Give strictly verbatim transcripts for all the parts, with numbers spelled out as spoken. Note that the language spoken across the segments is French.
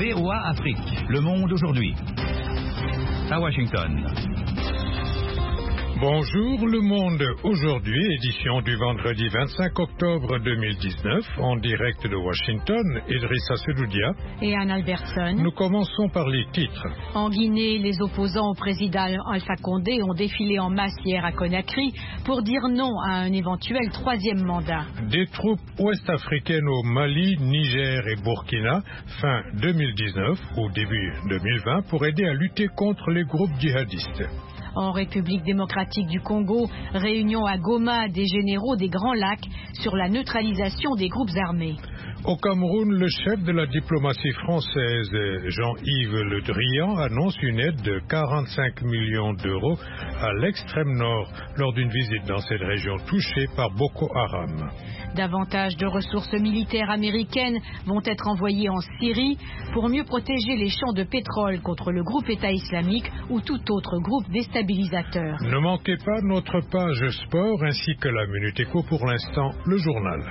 V O A Afrique, Le Monde aujourd'hui. À Washington. Bonjour Le Monde aujourd'hui, édition du vendredi vingt-cinq octobre deux mille dix-neuf, en direct de Washington, Idrissa Sedoudia et Anne Albertson. Nous commençons par les titres. En Guinée, les opposants au président Alpha Condé ont défilé en masse hier à Conakry pour dire non à un éventuel troisième mandat. Des troupes ouest-africaines au Mali, Niger et Burkina, fin deux mille dix-neuf ou début deux mille vingt, pour aider à lutter contre les groupes djihadistes. En République démocratique du Congo, réunion à Goma des généraux des Grands Lacs sur la neutralisation des groupes armés. Au Cameroun, le chef de la diplomatie française, Jean-Yves Le Drian, annonce une aide de quarante-cinq millions d'euros à l'extrême nord lors d'une visite dans cette région touchée par Boko Haram. Davantage de ressources militaires américaines vont être envoyées en Syrie pour mieux protéger les champs de pétrole contre le groupe État islamique ou tout autre groupe déstabilisateur. Ne manquez pas notre page sport ainsi que la Minute Éco, pour l'instant le journal.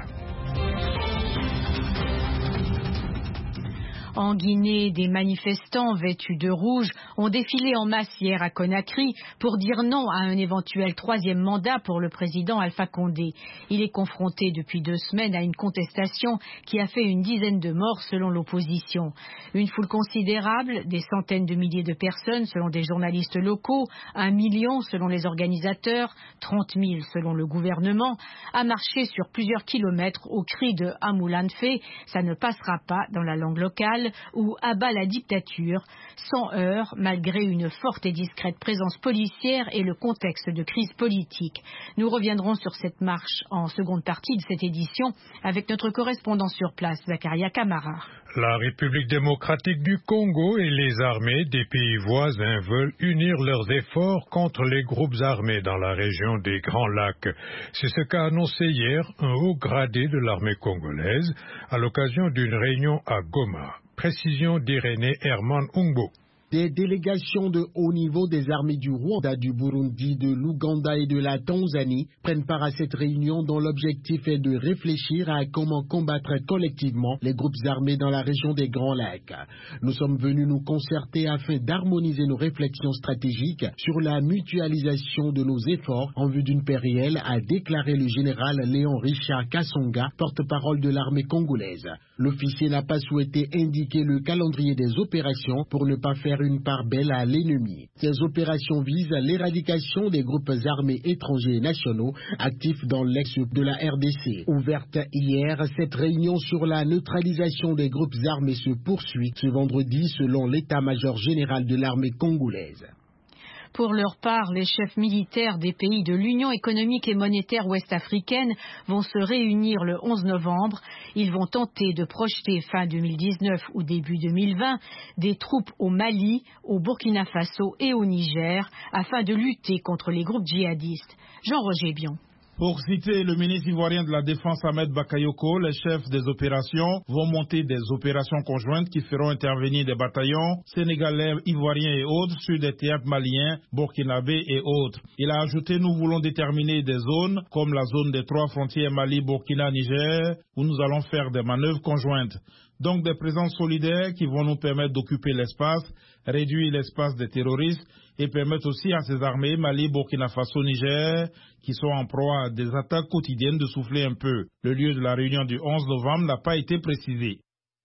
En Guinée, des manifestants vêtus de rouge ont défilé en masse hier à Conakry pour dire non à un éventuel troisième mandat pour le président Alpha Condé. Il est confronté depuis deux semaines à une contestation qui a fait une dizaine de morts selon l'opposition. Une foule considérable, des centaines de milliers de personnes selon des journalistes locaux, un million selon les organisateurs, trente mille selon le gouvernement, a marché sur plusieurs kilomètres au cri de Amoulanfe, ça ne passera pas dans la langue locale, ou abat la dictature, sans heurts malgré une forte et discrète présence policière et le contexte de crise politique. Nous reviendrons sur cette marche en seconde partie de cette édition avec notre correspondant sur place, Zakaria Kamara. La République démocratique du Congo et les armées des pays voisins veulent unir leurs efforts contre les groupes armés dans la région des Grands Lacs. C'est ce qu'a annoncé hier un haut gradé de l'armée congolaise à l'occasion d'une réunion à Goma. Précision d'Irénée Herman Ungbo. Des délégations de haut niveau des armées du Rwanda, du Burundi, de l'Ouganda et de la Tanzanie prennent part à cette réunion dont l'objectif est de réfléchir à comment combattre collectivement les groupes armés dans la région des Grands Lacs. Nous sommes venus nous concerter afin d'harmoniser nos réflexions stratégiques sur la mutualisation de nos efforts en vue d'une paix réelle, a déclaré le général Léon Richard Kasonga, porte-parole de l'armée congolaise. L'officier n'a pas souhaité indiquer le calendrier des opérations pour ne pas faire une part belle à l'ennemi. Ces opérations visent l'éradication des groupes armés étrangers et nationaux actifs dans l'ex de la R D C. Ouverte hier, cette réunion sur la neutralisation des groupes armés se poursuit ce vendredi selon l'état-major général de l'armée congolaise. Pour leur part, les chefs militaires des pays de l'Union économique et monétaire ouest-africaine vont se réunir le onze novembre. Ils vont tenter de projeter fin deux mille dix-neuf ou début deux mille vingt des troupes au Mali, au Burkina Faso et au Niger afin de lutter contre les groupes djihadistes. Jean-Roger Bion. Pour citer le ministre ivoirien de la Défense Ahmed Bakayoko, les chefs des opérations vont monter des opérations conjointes qui feront intervenir des bataillons sénégalais, ivoiriens et autres sur des théâtres maliens, burkinabés et autres. Il a ajouté: nous voulons déterminer des zones comme la zone des trois frontières Mali, Burkina, Niger, où nous allons faire des manœuvres conjointes. Donc des présences solidaires qui vont nous permettre d'occuper l'espace, réduire l'espace des terroristes et permettre aussi à ces armées, Mali, Burkina Faso, Niger, qui sont en proie à des attaques quotidiennes, de souffler un peu. Le lieu de la réunion du onze novembre n'a pas été précisé.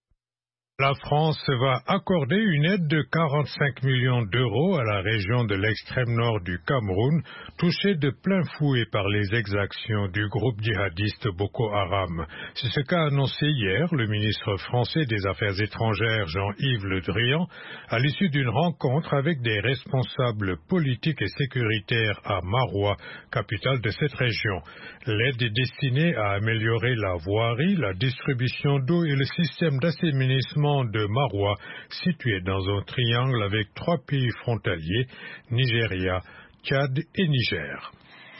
La France va accorder une aide de quarante-cinq millions d'euros à la région de l'extrême nord du Cameroun, touchée de plein fouet par les exactions du groupe djihadiste Boko Haram. C'est ce qu'a annoncé hier le ministre français des Affaires étrangères Jean-Yves Le Drian à l'issue d'une rencontre avec des responsables politiques et sécuritaires à Maroua, capitale de cette région. L'aide est destinée à améliorer la voirie, la distribution d'eau et le système d'assainissement de Maroua, situé dans un triangle avec trois pays frontaliers, Nigeria, Tchad et Niger.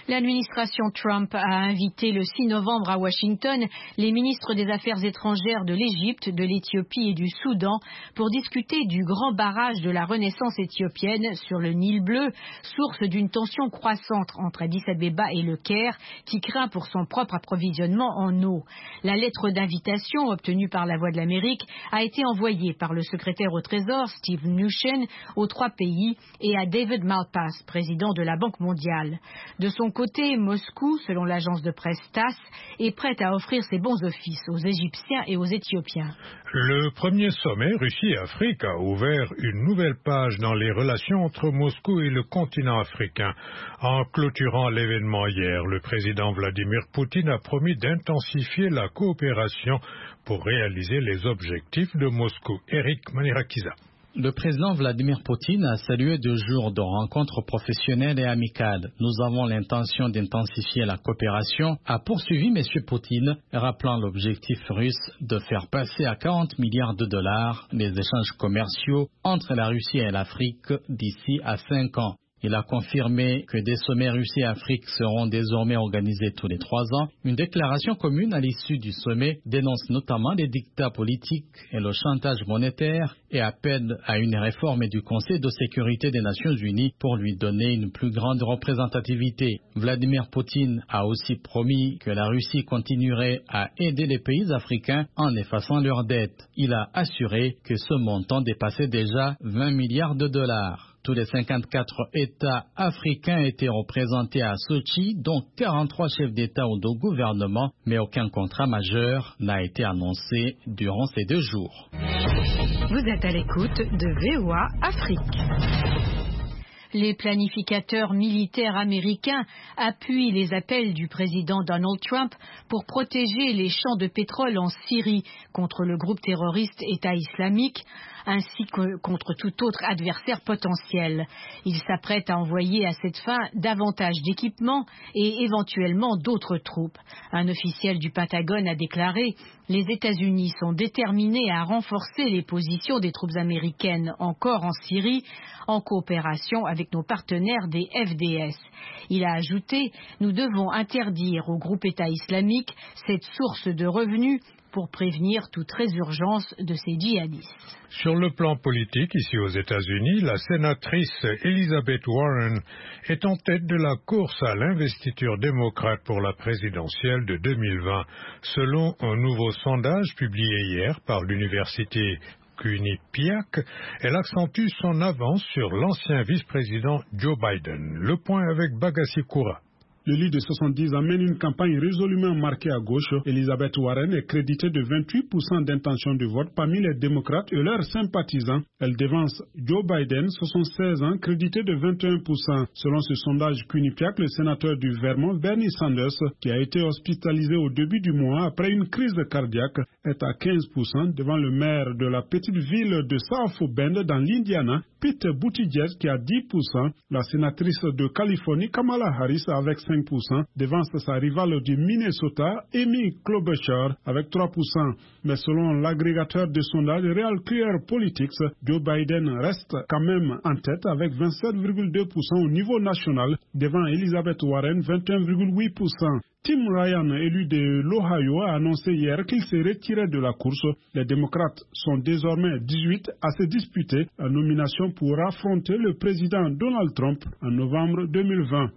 L'administration Trump a invité le six novembre à Washington les ministres des Affaires étrangères de l'Égypte, de l'Éthiopie et du Soudan pour discuter du grand barrage de la Renaissance éthiopienne sur le Nil bleu, source d'une tension croissante entre Addis Abeba et le Caire, qui craint pour son propre approvisionnement en eau. La lettre d'invitation obtenue par la Voix de l'Amérique a été envoyée par le secrétaire au Trésor, Steve Mnuchin, aux trois pays et à David Malpass, président de la Banque mondiale. De son côté, Moscou, selon l'agence de presse TASS, est prête à offrir ses bons offices aux Égyptiens et aux Éthiopiens. Le premier sommet Russie-Afrique a ouvert une nouvelle page dans les relations entre Moscou et le continent africain. En clôturant l'événement hier, le président Vladimir Poutine a promis d'intensifier la coopération pour réaliser les objectifs de Moscou. Eric Manirakiza. Le président Vladimir Poutine a salué deux jours de rencontres professionnelles et amicales. Nous avons l'intention d'intensifier la coopération, a poursuivi M. Poutine, rappelant l'objectif russe de faire passer à quarante milliards de dollars les échanges commerciaux entre la Russie et l'Afrique d'ici à cinq ans. Il a confirmé que des sommets Russie-Afrique seront désormais organisés tous les trois ans. Une déclaration commune à l'issue du sommet dénonce notamment les dictats politiques et le chantage monétaire et appelle à une réforme du Conseil de sécurité des Nations Unies pour lui donner une plus grande représentativité. Vladimir Poutine a aussi promis que la Russie continuerait à aider les pays africains en effaçant leurs dettes. Il a assuré que ce montant dépassait déjà vingt milliards de dollars. Tous les cinquante-quatre États africains étaient représentés à Sochi, dont quarante-trois chefs d'État ou de gouvernement, mais aucun contrat majeur n'a été annoncé durant ces deux jours. Vous êtes à l'écoute de V O A Afrique. Les planificateurs militaires américains appuient les appels du président Donald Trump pour protéger les champs de pétrole en Syrie contre le groupe terroriste État islamique, ainsi que contre tout autre adversaire potentiel. Il s'apprête à envoyer à cette fin davantage d'équipements et éventuellement d'autres troupes. Un officiel du Pentagone a déclaré « Les États-Unis sont déterminés à renforcer les positions des troupes américaines encore en Syrie en coopération avec nos partenaires des F D S ». Il a ajouté « Nous devons interdire au groupe État islamique cette source de revenus pour prévenir toute résurgence de ces djihadistes. » Sur le plan politique, ici aux États-Unis, la sénatrice Elizabeth Warren est en tête de la course à l'investiture démocrate pour la présidentielle de deux mille vingt, selon un nouveau sondage publié hier par l'université Quinnipiac. Elle accentue son avance sur l'ancien vice-président Joe Biden. Le point avec Bagassi Koura. Le leader de soixante-dix ans mène une campagne résolument marquée à gauche. Elizabeth Warren est créditée de vingt-huit pour cent d'intention de vote parmi les démocrates et leurs sympathisants. Elle devance Joe Biden, soixante-seize ans, crédité de vingt et un pour cent. Selon ce sondage Quinnipiac, le sénateur du Vermont, Bernie Sanders, qui a été hospitalisé au début du mois après une crise cardiaque, est à quinze pour cent devant le maire de la petite ville de South Bend dans l'Indiana, Pete Buttigieg, qui a dix pour cent. La sénatrice de Californie, Kamala Harris, avec cinq pour cent, devance sa rivale du Minnesota, Amy Klobuchar, avec trois pour cent. Mais selon l'agrégateur de sondage Real Clear Politics, Joe Biden reste quand même en tête avec vingt-sept virgule deux pour cent au niveau national, devant Elizabeth Warren, vingt et un virgule huit pour cent. Tim Ryan, élu de l'Ohio, a annoncé hier qu'il se retirait de la course. Les démocrates sont désormais dix-huit à se disputer la nomination pour affronter le président Donald Trump en novembre deux mille vingt.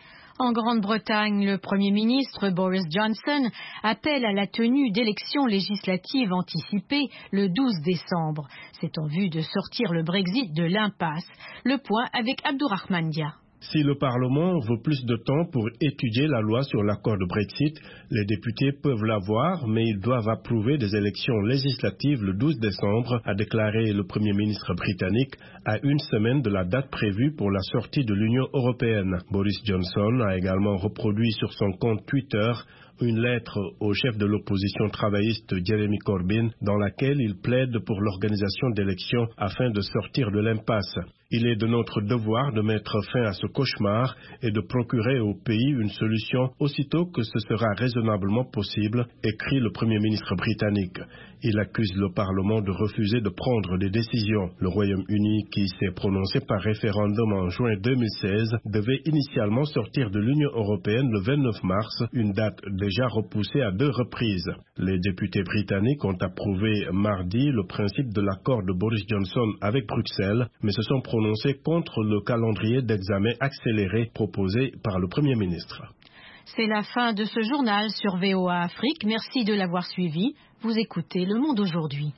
En Grande-Bretagne, le Premier ministre Boris Johnson appelle à la tenue d'élections législatives anticipées le douze décembre. C'est en vue de sortir le Brexit de l'impasse. Le point avec Abdourahmane Dia. Si le Parlement veut plus de temps pour étudier la loi sur l'accord de Brexit, les députés peuvent l'avoir, mais ils doivent approuver des élections législatives le douze décembre, a déclaré le Premier ministre britannique, à une semaine de la date prévue pour la sortie de l'Union européenne. Boris Johnson a également reproduit sur son compte Twitter une lettre au chef de l'opposition travailliste Jeremy Corbyn dans laquelle il plaide pour l'organisation d'élections afin de sortir de l'impasse. Il est de notre devoir de mettre fin à ce cauchemar et de procurer au pays une solution aussitôt que ce sera raisonnablement possible, écrit le Premier ministre britannique. Il accuse le Parlement de refuser de prendre des décisions. Le Royaume-Uni, qui s'est prononcé par référendum en juin deux mille seize, devait initialement sortir de l'Union européenne le vingt-neuf mars, une date déjà repoussée à deux reprises. Les députés britanniques ont approuvé mardi le principe de l'accord de Boris Johnson avec Bruxelles, mais se sont prononcés contre le calendrier d'examen accéléré proposé par le Premier ministre. C'est la fin de ce journal sur V O A Afrique. Merci de l'avoir suivi. Vous écoutez Le Monde aujourd'hui.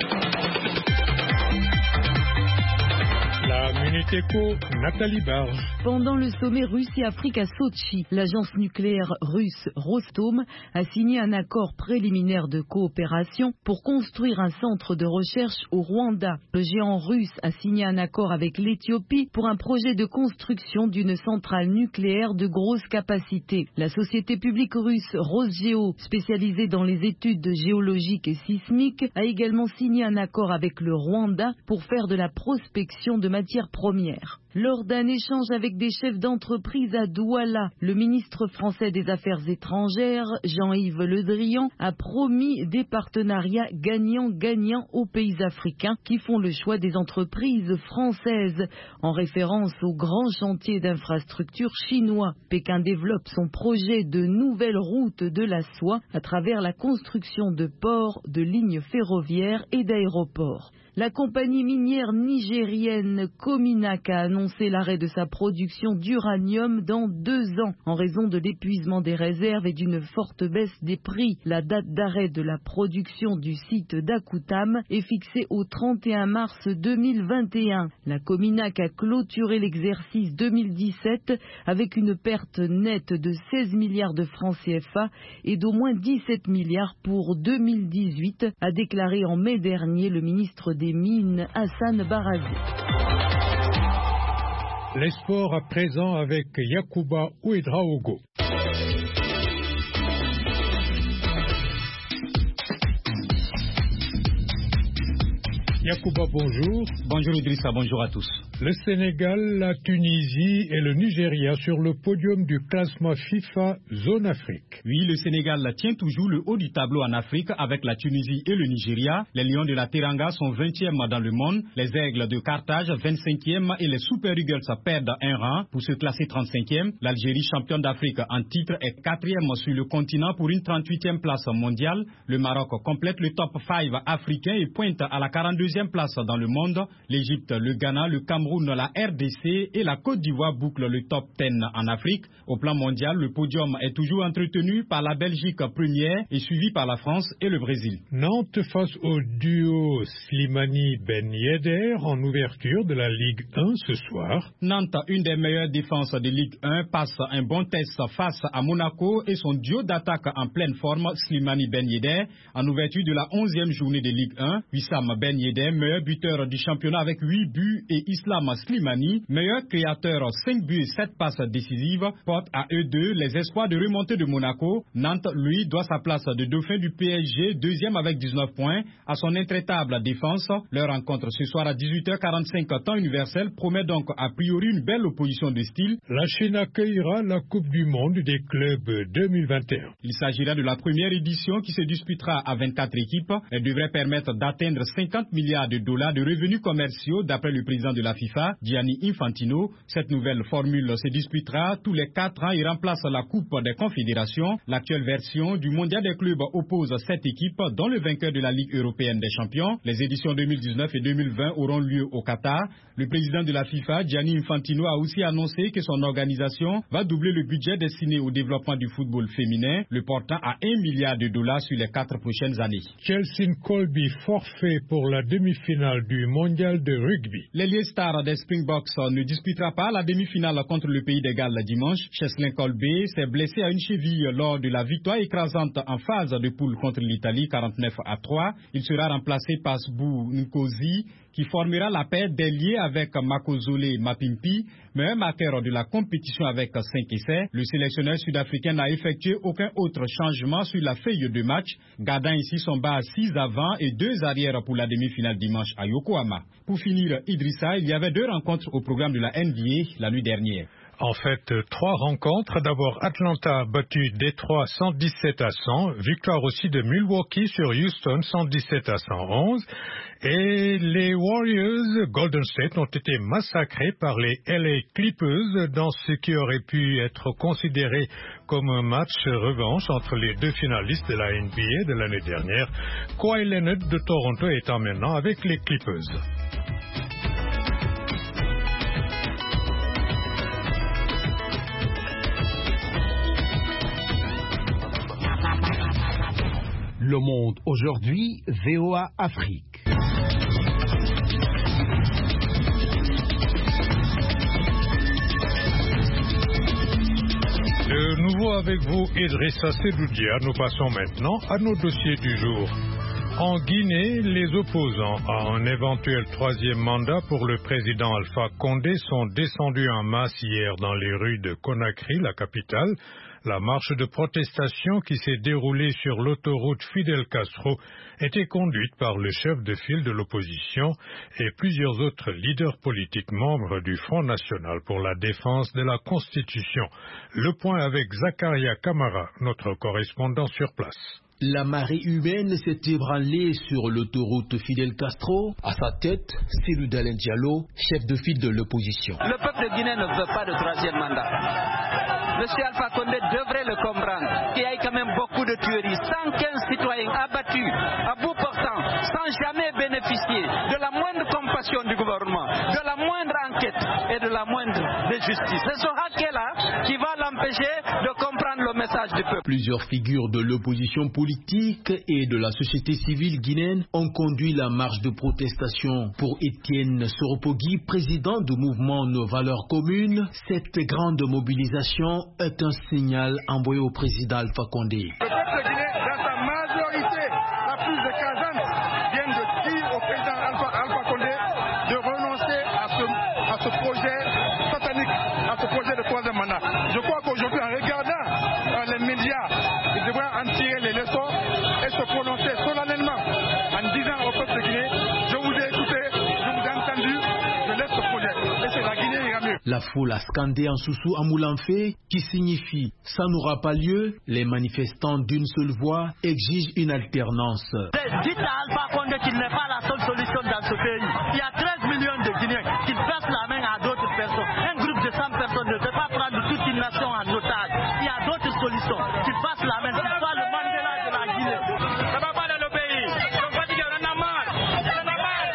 La Minute Éco, Nathalie Barge. Pendant le sommet Russie-Afrique à Sochi, l'agence nucléaire russe Rostom a signé un accord préliminaire de coopération pour construire un centre de recherche au Rwanda. Le géant russe a signé un accord avec l'Éthiopie pour un projet de construction d'une centrale nucléaire de grosse capacité. La société publique russe Rosgeo, spécialisée dans les études géologiques et sismiques, a également signé un accord avec le Rwanda pour faire de la prospection de matières premières. Lors d'un échange avec des chefs d'entreprise à Douala, le ministre français des Affaires étrangères, Jean-Yves Le Drian, a promis des partenariats gagnant-gagnant aux pays africains qui font le choix des entreprises françaises, en référence au grand chantier d'infrastructures chinois. Pékin développe son projet de nouvelles routes de la soie à travers la construction de ports, de lignes ferroviaires et d'aéroports. La compagnie minière nigérienne Cominac a annoncé l'arrêt de sa production d'uranium dans deux ans en raison de l'épuisement des réserves et d'une forte baisse des prix. La date d'arrêt de la production du site d'Akoutam est fixée au trente et un mars deux mille vingt et un. La Cominac a clôturé l'exercice deux mille dix-sept avec une perte nette de seize milliards de francs C F A et d'au moins dix-sept milliards pour deux mille dix-huit, a déclaré en mai dernier le ministre des Mines Hassan Barazi. Les sports à présent avec Yacouba Ouedraogo. Yacouba, bonjour. Bonjour Idrissa, bonjour à tous. Le Sénégal, la Tunisie et le Nigeria sur le podium du classement FIFA Zone Afrique. Oui, le Sénégal tient toujours le haut du tableau en Afrique avec la Tunisie et le Nigeria. Les Lions de la Teranga sont vingtième dans le monde, les Aigles de Carthage vingt-cinquième et les Super Eagles perdent un rang pour se classer trente-cinquième. L'Algérie, championne d'Afrique en titre, est quatrième sur le continent pour une trente-huitième place mondiale. Le Maroc complète le top cinq africain et pointe à la quarante-deuxième place dans le monde. L'Égypte, le Ghana, le Cameroun, la R D C et la Côte d'Ivoire bouclent le top dix en Afrique. Au plan mondial, le podium est toujours entretenu par la Belgique première et suivi par la France et le Brésil. Nantes face au duo Slimani-Ben Yedder en ouverture de la Ligue un ce soir. Nantes, une des meilleures défenses de Ligue un, passe un bon test face à Monaco et son duo d'attaque en pleine forme, Slimani-Ben Yedder, en ouverture de la onzième journée de Ligue un. Wissam Ben Yedder, meilleur buteur du championnat avec huit buts, et Islam Slimani, meilleur créateur, cinq buts et sept passes décisives, porte à eux deux les espoirs de remontée de Monaco. Nantes, lui, doit sa place de dauphin du P S G, deuxième avec dix-neuf points, à son intraitable défense. Leur rencontre ce soir à dix-huit heures quarante-cinq temps universel promet donc a priori une belle opposition de style. La Chine accueillera la Coupe du Monde des clubs deux mille vingt et un. Il s'agira de la première édition qui se disputera à vingt-quatre équipes. Elle devrait permettre d'atteindre cinquante milliards de dollars de revenus commerciaux d'après le président de la FIFA, Gianni Infantino. Cette nouvelle formule se disputera tous les quatre ans et remplace la Coupe des Confédérations. L'actuelle version du Mondial des clubs oppose sept équipes, dont le vainqueur de la Ligue européenne des champions. Les éditions deux mille dix-neuf et deux mille vingt auront lieu au Qatar. Le président de la FIFA, Gianni Infantino, a aussi annoncé que son organisation va doubler le budget destiné au développement du football féminin, le portant à un milliard de dollars sur les quatre prochaines années. Chelsea Colby forfait pour la demi-finale du Mondial de rugby. L'ailier star des Springboks ne disputera pas la demi-finale contre le pays des Galles dimanche. Cheslin Kolbe s'est blessé à une cheville lors de la victoire écrasante en phase de poule contre l'Italie quarante-neuf à trois. Il sera remplacé par Sbou Nkosi, qui formera la paire d'ailier avec Makozole Mapimpi, meilleur marqueur de la compétition avec cinq essais. Le sélectionneur sud-africain n'a effectué aucun autre changement sur la feuille de match, gardant ici son bas à six avant et deux arrières pour la demi-finale dimanche à Yokohama. Pour finir, Idrissa, il y avait deux rencontres au programme de la N B A la nuit dernière. En fait, trois rencontres. D'abord, Atlanta a battu Détroit cent dix-sept à cent. Victoire aussi de Milwaukee sur Houston cent dix-sept à cent onze. Et les Warriors Golden State ont été massacrés par les L A Clippers dans ce qui aurait pu être considéré comme un match revanche entre les deux finalistes de la N B A de l'année dernière. Kawhi Leonard de Toronto étant maintenant avec les Clippers. Le Monde aujourd'hui, V O A Afrique. De nouveau avec vous, Idrissa Sedoudia. Nous passons maintenant à nos dossiers du jour. En Guinée, les opposants à un éventuel troisième mandat pour le président Alpha Condé sont descendus en masse hier dans les rues de Conakry, la capitale. La marche de protestation qui s'est déroulée sur l'autoroute Fidel Castro était conduite par le chef de file de l'opposition et plusieurs autres leaders politiques membres du Front National pour la défense de la Constitution. Le point avec Zakaria Kamara, notre correspondant sur place. La marée humaine s'est ébranlée sur l'autoroute Fidel Castro. À sa tête, Cellou Dalein Diallo, chef de file de l'opposition. Le peuple guinéen ne veut pas de troisième mandat. Monsieur Alpha Condé devrait le comprendre. Il y a eu quand même beaucoup de tueries. cent quinze citoyens abattus, à bout portant, sans jamais bénéficier de la moindre compassion du gouvernement, de la moindre enquête et de la moindre de justice. C'est ce hacker-là qui va l'empêcher de comprendre le message du peuple. Plusieurs figures de l'opposition politique et de la société civile guinéenne ont conduit la marche de protestation. Pour Étienne Soropogui, président du mouvement Nos Valeurs Communes, cette grande mobilisation est un signal envoyé au président Alpha Condé. Le peuple guinéen, dans sa majorité la plus écrasante, vient de dire au président Alpha, Alpha Condé de renoncer à ce, à ce projet satanique, à ce projet de troisième mandat. Je crois qu'aujourd'hui, en regardant euh, les médias, il devrait en tirer les leçons et se prononcer solennellement en disant au peuple guinéen, je vous ai écouté, je vous ai entendu, je laisse ce projet. Et c'est la Guinée ira mieux. La foule a scandé en Soussou Amoulanfé, qui signifie « ça n'aura pas lieu ». Les manifestants d'une seule voix exigent une alternance. Dites à Alpha Condé qu'il n'est pas la seule solution dans ce pays. Il y a treize millions de Guinéens qui passent la main à d'autres personnes. Un groupe de cent personnes ne peut pas prendre toute une nation en otage. Il y a d'autres solutions qui passent la main, qui soit le Mandela de la Guinée. Ça va pas dans le pays. Nous sommes fatigués, on en a marre. On en a marre.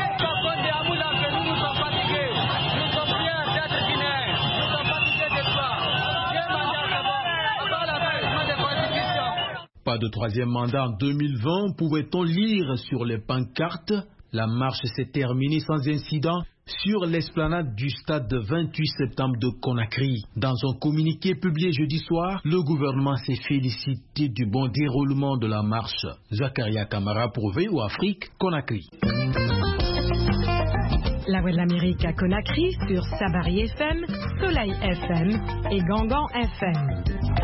Condé Amoulanfé, nous nous sommes fatigués. Nous sommes bien d'être Guinéens. Nous sommes fatigués de toi. Viens manger d'abord. Avant la fin des constitutions. Pas de troisième mandat en deux mille vingt, pouvait-on lire sur les pancartes. La marche s'est terminée sans incident sur l'esplanade du stade vingt-huit septembre de Conakry. Dans un communiqué publié jeudi soir, le gouvernement s'est félicité du bon déroulement de la marche. Zakaria Kamara pour V O A Afrique, Conakry. La Voix de l'Amérique à Conakry sur Sabari F M, Soleil F M et Gangan F M.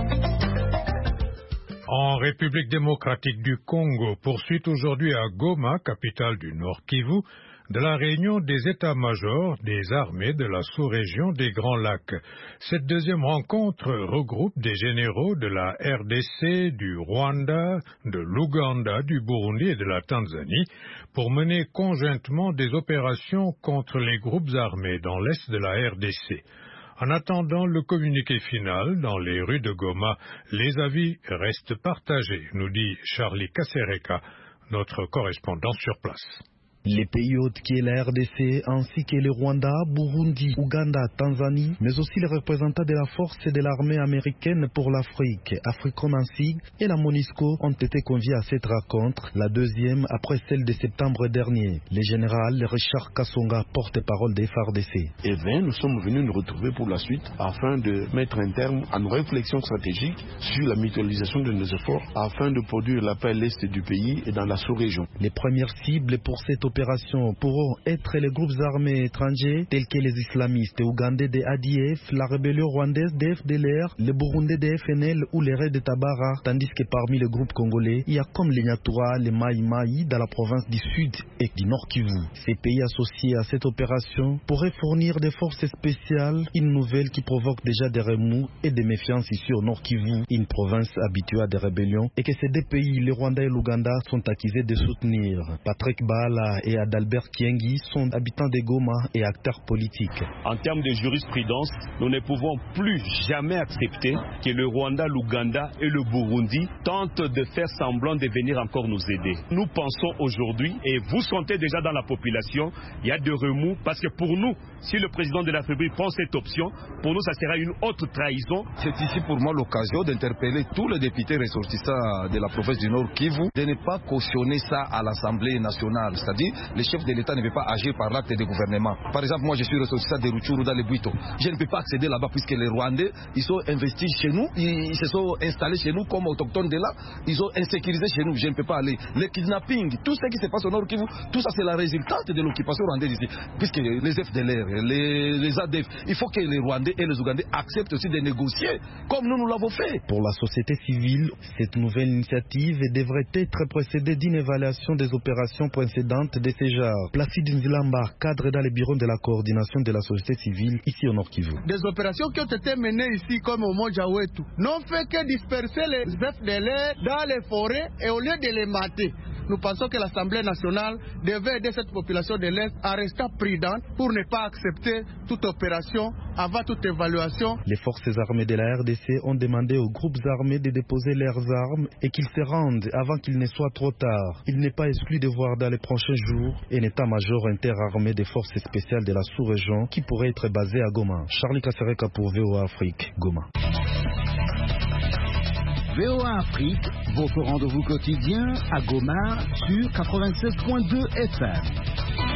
En République démocratique du Congo, poursuite aujourd'hui à Goma, capitale du Nord Kivu, de la réunion des états-majors des armées de la sous-région des Grands Lacs. Cette deuxième rencontre regroupe des généraux de la R D C, du Rwanda, de l'Ouganda, du Burundi et de la Tanzanie pour mener conjointement des opérations contre les groupes armés dans l'est de la R D C. En attendant le communiqué final, dans les rues de Goma, les avis restent partagés, nous dit Charlie Kasereka, notre correspondant sur place. Les pays hôtes qui est la R D C ainsi que le Rwanda, Burundi, Ouganda, Tanzanie, mais aussi les représentants de la force et de l'armée américaine pour l'Afrique, Africom ainsi et la MONUSCO ont été conviés à cette rencontre, la deuxième après celle de septembre dernier. Le général Richard Kassonga, porte-parole des F A R D C. Et bien, nous sommes venus nous retrouver pour la suite afin de mettre un terme à nos réflexions stratégiques sur la mutualisation de nos efforts afin de produire la paix à l'est du pays et dans la sous-région. Les premières cibles pour cette opération opération pourront être les groupes armés étrangers tels que les islamistes ougandais des A D F, la rébellion rwandaise des F D L R, les burundais des F N L ou les raids de Tabara, tandis que parmi les groupes congolais, il y a comme les Nyatura, les Maï Maï dans la province du Sud et du Nord Kivu. Ces pays associés à cette opération pourraient fournir des forces spéciales, une nouvelle qui provoque déjà des remous et des méfiances ici au Nord Kivu, une province habituée à des rébellions, et que ces deux pays, le Rwanda et l'Ouganda, sont accusés de soutenir. Patrick Bala et Adalbert Kiengi sont habitants de Goma et acteurs politiques. En termes de jurisprudence, nous ne pouvons plus jamais accepter que le Rwanda, l'Ouganda et le Burundi tentent de faire semblant de venir encore nous aider. Nous pensons aujourd'hui, et vous sentez déjà dans la population, il y a des remous, parce que pour nous, si le président de la République prend cette option, pour nous, ça sera une autre trahison. C'est ici pour moi l'occasion d'interpeller tous les députés ressortissants de la province du Nord Kivu de ne pas cautionner ça à l'Assemblée nationale. C'est-à-dire, le chef de l'État ne veut pas agir par l'acte de gouvernement. Par exemple, moi, je suis ressortissant de Rutshuru dans les Bwito. Je ne peux pas accéder là-bas puisque les Rwandais, ils sont investis chez nous, ils se sont installés chez nous comme autochtones de là, ils ont insécurisé chez nous. Je ne peux pas aller. Les kidnappings, tout ce qui se passe au Nord Kivu, tout ça, c'est la résultante de l'occupation rwandaise ici. Puisque les F D L R, les, les A D F, il faut que les Rwandais et les Ougandais acceptent aussi de négocier comme nous, nous l'avons fait. Pour la société civile, cette nouvelle initiative devrait être précédée d'une évaluation des opérations précédentes de ce genre. Placide Nzilamba, cadre dans les bureaux de la coordination de la société civile ici au Nord Kivu. Des opérations qui ont été menées ici comme au Mojawetu n'ont fait que disperser les F D L R dans les forêts et au lieu de les mater. Nous pensons que l'Assemblée nationale devait aider cette population de l'Est à rester prudente pour ne pas accepter toute opération avant toute évaluation. Les forces armées de la R D C ont demandé aux groupes armés de déposer leurs armes et qu'ils se rendent avant qu'il ne soit trop tard. Il n'est pas exclu de voir dans les prochains jours un état-major interarmé des forces spéciales de la sous-région qui pourrait être basé à Goma. Charlie Kassereka pour V O A Afrique, Goma. V O A Afrique, votre rendez-vous quotidien à Goma sur quatre-vingt-sept point deux F M.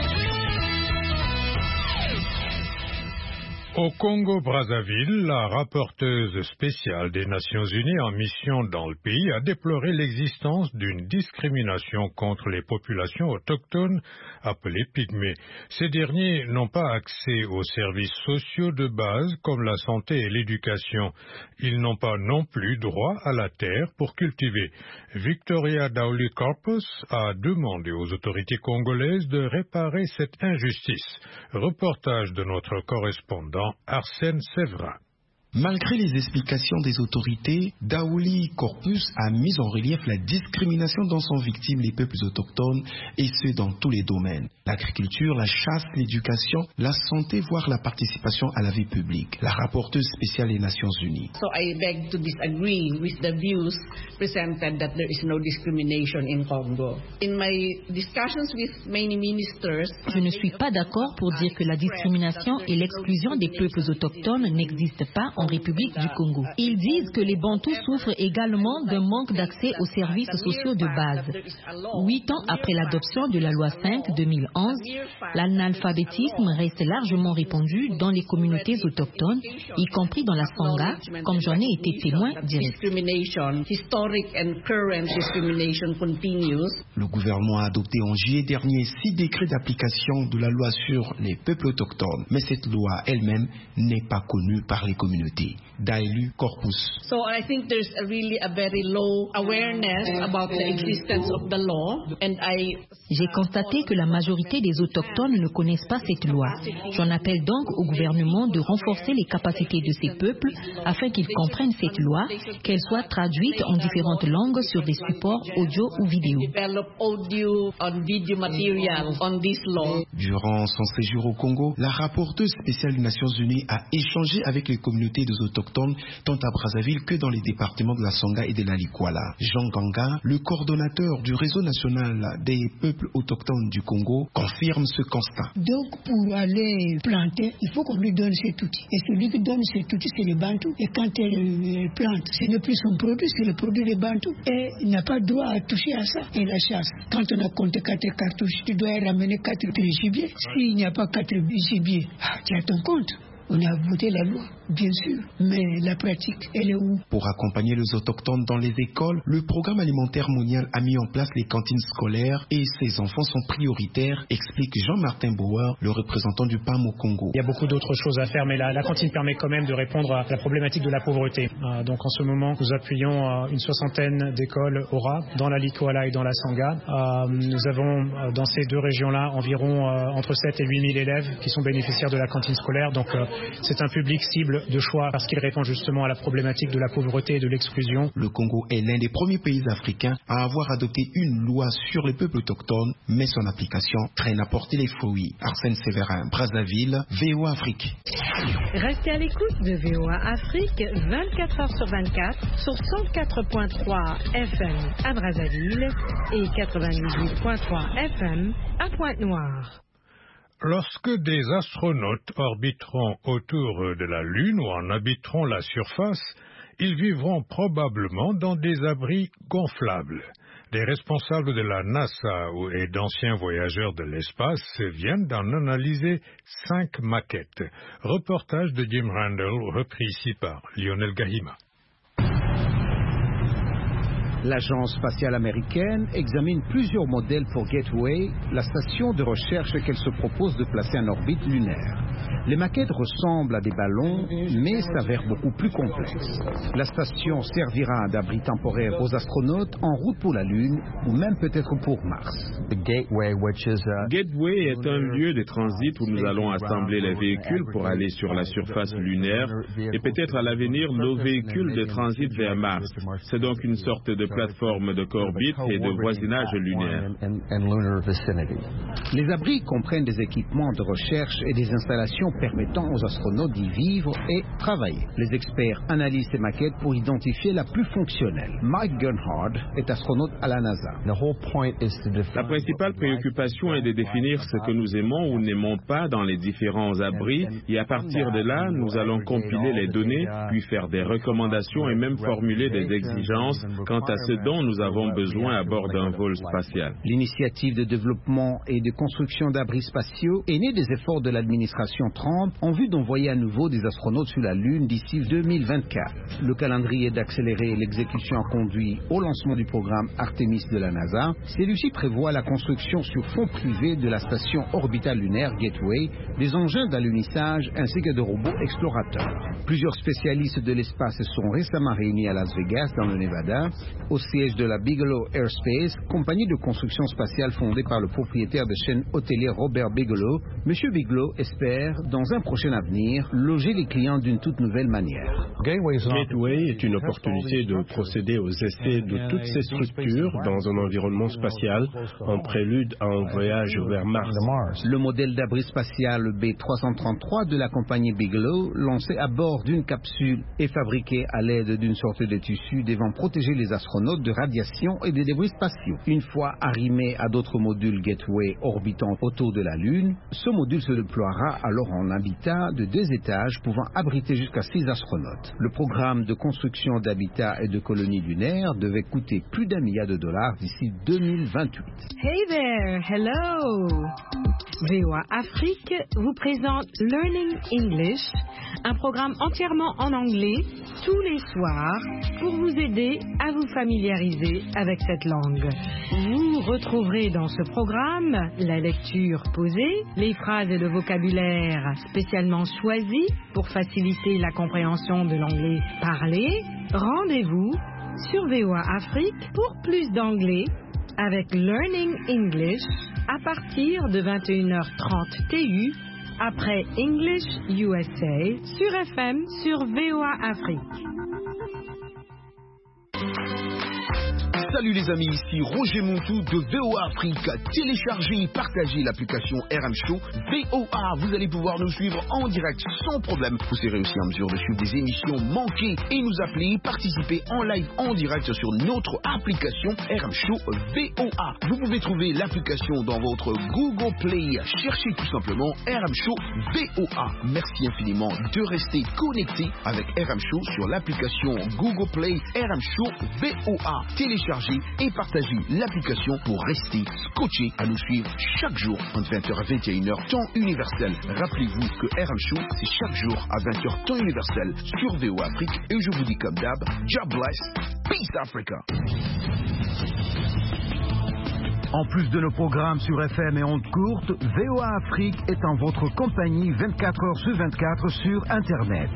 Au Congo-Brazzaville, la rapporteuse spéciale des Nations Unies en mission dans le pays a déploré l'existence d'une discrimination contre les populations autochtones appelées pygmées. Ces derniers n'ont pas accès aux services sociaux de base comme la santé et l'éducation. Ils n'ont pas non plus droit à la terre pour cultiver. Victoria Daouli Corpus a demandé aux autorités congolaises de réparer cette injustice. Reportage de notre correspondant Arsène Séverin. Malgré les explications des autorités, Daouli Corpus a mis en relief la discrimination dont sont victimes les peuples autochtones, et ce dans tous les domaines. L'agriculture, la chasse, l'éducation, la santé, voire la participation à la vie publique. La rapporteuse spéciale des Nations Unies. So I beg to disagree with the views presented that there is no discrimination in Congo. In my discussions with many ministers, je ne suis pas d'accord pour dire que la discrimination et l'exclusion des peuples autochtones n'existent pas en République du Congo. Ils disent que les Bantous souffrent également d'un manque d'accès aux services sociaux de base. Huit ans après l'adoption de la loi cinq deux mille onze, l'analphabétisme reste largement répandu dans les communautés autochtones, y compris dans la Sangha, comme j'en ai été témoin direct. Le gouvernement a adopté en juillet dernier six décrets d'application de la loi sur les peuples autochtones, mais cette loi elle-même n'est pas connue par les communautés. Daouli Corpus. So I think there's a really a very low awareness about the existence of the law, and I. J'ai constaté que la majorité des autochtones ne connaissent pas cette loi. J'en appelle donc au gouvernement de renforcer les capacités de ces peuples afin qu'ils comprennent cette loi, qu'elle soit traduite en différentes langues sur des supports audio ou vidéo. Durant son séjour au Congo, la rapporteuse spéciale des Nations Unies a échangé avec les communautés des autochtones tant à Brazzaville que dans les départements de la Sangha et de la Likwala. Jean Ganga, le coordonnateur du réseau national des peuples autochtones du Congo, confirme ce constat. Donc pour aller planter, il faut qu'on lui donne cet outil. Et celui qui donne cet outil, c'est le Bantou. Et quand elle plante, ce n'est plus son produit, c'est le produit des Bantou. Et il n'a pas droit à toucher à ça. Et la chasse, quand on a compté quatre cartouches, tu dois ramener quatre gibiers. S'il n'y a pas quatre gibiers, ah, tu as ton compte. On a voté la loi. bien sûr, mais la pratique, elle est où? Pour accompagner les autochtones dans les écoles, le programme alimentaire mondial a mis en place les cantines scolaires et ces enfants sont prioritaires, explique Jean-Martin Bauer, le représentant du P A M au Congo. Il y a beaucoup d'autres choses à faire, mais la, la cantine permet quand même de répondre à la problématique de la pauvreté. Euh, donc en ce moment, nous appuyons euh, une soixantaine d'écoles Aura dans la Likoala et dans la Sangha. Euh, nous avons euh, dans ces deux régions-là environ euh, entre sept et huit mille élèves qui sont bénéficiaires de la cantine scolaire. Donc euh, c'est un public cible de choix parce qu'il répond justement à la problématique de la pauvreté et de l'exclusion. Le Congo est l'un des premiers pays africains à avoir adopté une loi sur les peuples autochtones, mais son application traîne à porter les fruits. Arsène Séverin, Brazzaville, V O A Afrique. Restez à l'écoute de V O A Afrique vingt-quatre heures sur vingt-quatre sur cent quatre virgule trois F M à Brazzaville et quatre-vingt-dix-huit virgule trois F M à Pointe-Noire. Lorsque des astronautes orbiteront autour de la Lune ou en habiteront la surface, ils vivront probablement dans des abris gonflables. Des responsables de la NASA et d'anciens voyageurs de l'espace viennent d'en analyser cinq maquettes. Reportage de Jim Randall, repris ici par Lionel Gahima. L'agence spatiale américaine examine plusieurs modèles pour Gateway, la station de recherche qu'elle se propose de placer en orbite lunaire. Les maquettes ressemblent à des ballons, mais s'avèrent beaucoup plus complexes. La station servira d'abri temporaire aux astronautes en route pour la Lune ou même peut-être pour Mars. Gateway est un lieu de transit où nous allons assembler les véhicules pour aller sur la surface lunaire et peut-être à l'avenir nos véhicules de transit vers Mars. C'est donc une sorte de plateforme de corbite et de voisinage lunaire. Les abris comprennent des équipements de recherche et des installations permettant aux astronautes d'y vivre et travailler. Les experts analysent ces maquettes pour identifier la plus fonctionnelle. Mike Gernhard est astronaute à la NASA. La principale préoccupation est de définir ce que nous aimons ou n'aimons pas dans les différents abris et à partir de là, nous allons compiler les données, puis faire des recommandations et même formuler des exigences quant à ce dont nous avons besoin à bord d'un vol spatial. L'initiative de développement et de construction d'abris spatiaux est née des efforts de l'administration Trump en vue d'envoyer à nouveau des astronautes sur la Lune d'ici deux mille vingt-quatre. Le calendrier d'accélérer l'exécution a conduit au lancement du programme Artemis de la NASA. Celui-ci prévoit la construction sur fonds privés de la station orbitale lunaire Gateway, des engins d'alunissage ainsi que de robots explorateurs. Plusieurs spécialistes de l'espace se sont récemment réunis à Las Vegas, dans le Nevada, au siège de la Bigelow Airspace, compagnie de construction spatiale fondée par le propriétaire de chaîne hôtelière Robert Bigelow. Monsieur Bigelow espère, dans un prochain avenir, loger les clients d'une toute nouvelle manière. Gateway est une opportunité de procéder aux essais de toutes ces structures dans un environnement spatial, en prélude à un voyage vers Mars. Le modèle d'abri spatial B trois cent trente-trois de la compagnie Bigelow, lancé à bord d'une capsule, est fabriqué à l'aide d'une sorte de tissu devant protéger les astronautes de radiation et des débris spatiaux. Une fois arrimé à d'autres modules Gateway orbitant autour de la Lune, ce module se déploiera alors en habitat de deux étages pouvant abriter jusqu'à six astronautes. Le programme de construction d'habitats et de colonies lunaires devait coûter plus d'un milliard de dollars d'ici deux mille vingt-huit. Hey there, hello! V O A Afrique vous présente Learning English, un programme entièrement en anglais tous les soirs pour vous aider à vous familiariser avec cette langue. Vous retrouverez dans ce programme la lecture posée, les phrases et le vocabulaire spécialement choisis pour faciliter la compréhension de l'anglais parlé. Rendez-vous sur V O A Afrique pour plus d'anglais avec Learning English à partir de vingt et une heures trente T U après English U S A sur F M sur V O A Afrique. Salut les amis, ici Roger Montou de V O A Afrique. Téléchargez et partagez l'application R M Show V O A. Vous allez pouvoir nous suivre en direct sans problème. Vous serez aussi en mesure de suivre des émissions manquées et nous appeler, participer en live en direct sur notre application R M Show V O A. Vous pouvez trouver l'application dans votre Google Play. Cherchez tout simplement R M Show V O A. Merci infiniment de rester connecté avec R M Show sur l'application Google Play R M Show V O A. Téléchargez téléchargez et partagez l'application pour rester scotché à nous suivre chaque jour entre vingt heures et vingt et une heures temps universel. Rappelez-vous que R M Show, c'est chaque jour à vingt heures temps universel sur V O A Afrique. Et je vous dis comme d'hab, God bless, peace Africa. En plus de nos programmes sur F M et ondes courtes, V O A Afrique est en votre compagnie vingt-quatre heures sur vingt-quatre sur Internet.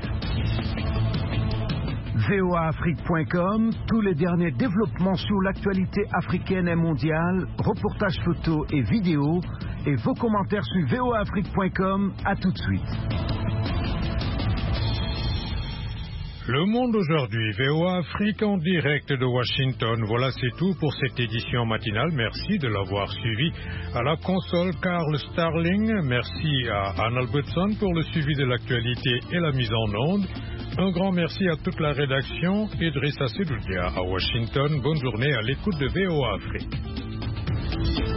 V O A Afrique point com, tous les derniers développements sur l'actualité africaine et mondiale, reportages photos et vidéos, et vos commentaires sur V O A Afrique point com. À tout de suite. Le Monde aujourd'hui, V O A Afrique en direct de Washington. Voilà, c'est tout pour cette édition matinale. Merci de l'avoir suivi. À la console, Carl Starling. Merci à Anne Albertson pour le suivi de l'actualité et la mise en onde. Un grand merci à toute la rédaction. Idrissa Sedoudia à Washington. Bonne journée à l'écoute de V O A Afrique.